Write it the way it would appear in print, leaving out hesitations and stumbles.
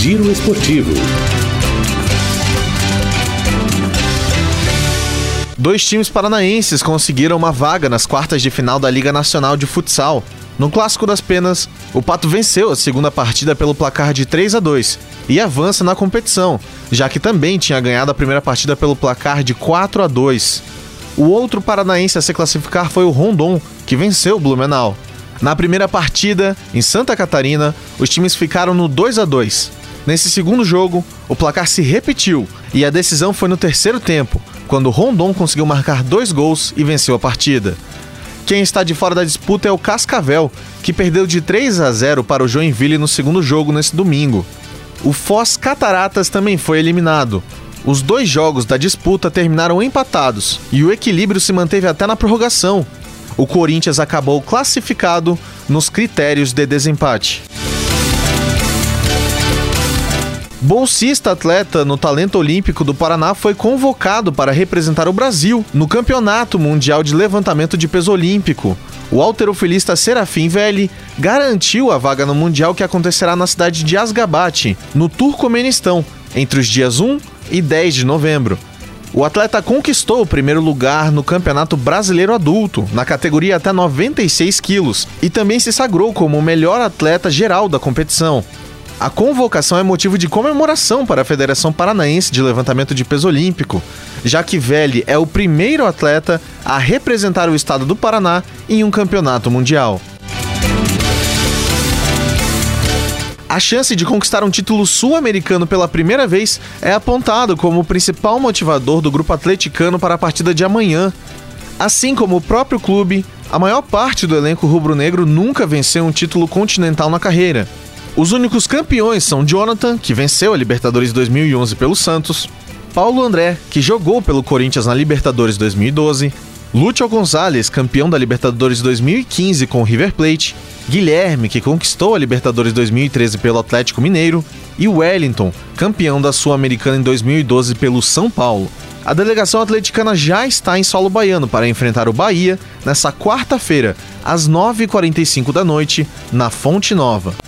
Giro Esportivo. Dois times paranaenses conseguiram uma vaga nas quartas de final da Liga Nacional de Futsal. No Clássico das Penas, o Pato venceu a segunda partida pelo placar de 3-2 e avança na competição, já que também tinha ganhado a primeira partida pelo placar de 4-2. O outro paranaense a se classificar foi o Rondon, que venceu o Blumenau. Na primeira partida, em Santa Catarina, os times ficaram no 2-2. Nesse segundo jogo, o placar se repetiu e a decisão foi no terceiro tempo, quando o Rondon conseguiu marcar 2 gols e venceu a partida. Quem está de fora da disputa é o Cascavel, que perdeu de 3-0 para o Joinville no segundo jogo nesse domingo. O Foz Cataratas também foi eliminado. Os 2 jogos da disputa terminaram empatados e o equilíbrio se manteve até na prorrogação. O Corinthians acabou classificado nos critérios de desempate. Bolsista atleta no Talento Olímpico do Paraná foi convocado para representar o Brasil no Campeonato Mundial de Levantamento de Peso Olímpico. O halterofilista Serafim Veli garantiu a vaga no Mundial que acontecerá na cidade de Asgabat, no Turcomenistão, entre os dias 1 e 10 de novembro. O atleta conquistou o primeiro lugar no Campeonato Brasileiro Adulto, na categoria até 96 quilos, e também se sagrou como o melhor atleta geral da competição. A convocação é motivo de comemoração para a Federação Paranaense de Levantamento de Peso Olímpico, já que Veli é o primeiro atleta a representar o estado do Paraná em um campeonato mundial. A chance de conquistar um título sul-americano pela primeira vez é apontado como o principal motivador do grupo atleticano para a partida de amanhã. Assim como o próprio clube, a maior parte do elenco rubro-negro nunca venceu um título continental na carreira. Os únicos campeões são Jonathan, que venceu a Libertadores 2011 pelo Santos, Paulo André, que jogou pelo Corinthians na Libertadores 2012, Lúcio Gonzalez, campeão da Libertadores 2015 com o River Plate, Guilherme, que conquistou a Libertadores 2013 pelo Atlético Mineiro, e Wellington, campeão da Sul-Americana em 2012 pelo São Paulo. A delegação atleticana já está em solo baiano para enfrentar o Bahia nessa quarta-feira, às 9h45 da noite, na Fonte Nova.